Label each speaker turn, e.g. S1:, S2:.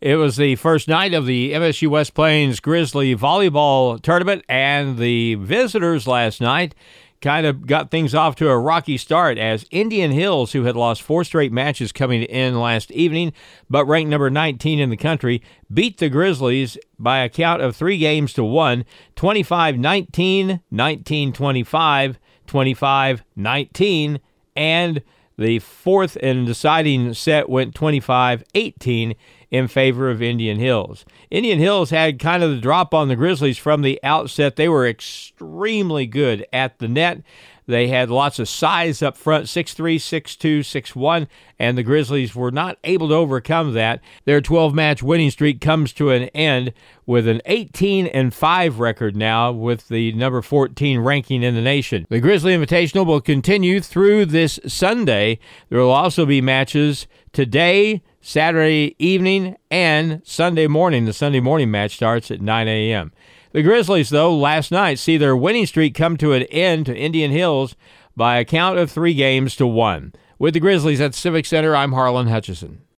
S1: It was the first night of the MSU West Plains Grizzly volleyball tournament, and the visitors last night kind of got things off to a rocky start as Indian Hills, who had lost 4 straight matches coming in last evening, but ranked number 19 in the country, beat the Grizzlies by a count of 3-1, 25-19, 19-25, 25-19, and the fourth and deciding set went 25-18 in favor of Indian Hills. Indian Hills had kind of the drop on the Grizzlies from the outset. They were extremely good at the net. They had lots of size up front, 6'3", 6'2", 6'1", and the Grizzlies were not able to overcome that. Their 12-match winning streak comes to an end with an 18-5 record now, with the number 14 ranking in the nation. The Grizzly Invitational will continue through this Sunday. There will also be matches today, Saturday evening, and Sunday morning. The Sunday morning match starts at 9 a.m. The Grizzlies, though, last night see their winning streak come to an end to Indian Hills by a count of 3-1. With the Grizzlies at Civic Center, I'm Harlan Hutchison.